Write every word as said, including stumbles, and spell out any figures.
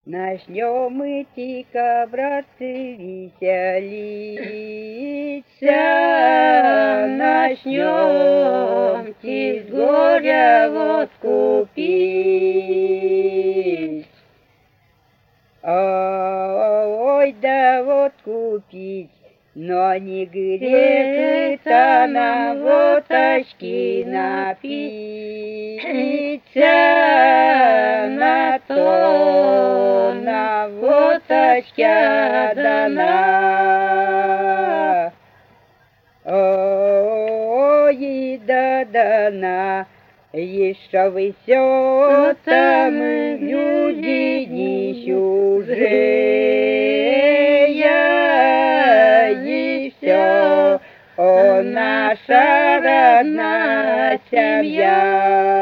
Начнем идти ко братцы веселиться, начнем с горя водку пить. Ой, да водку пить, но не греется нам водочки напиться, на то на водочка дана. Ой, да дана, еще весё там люди не чужие, и все, о, наша родная семья.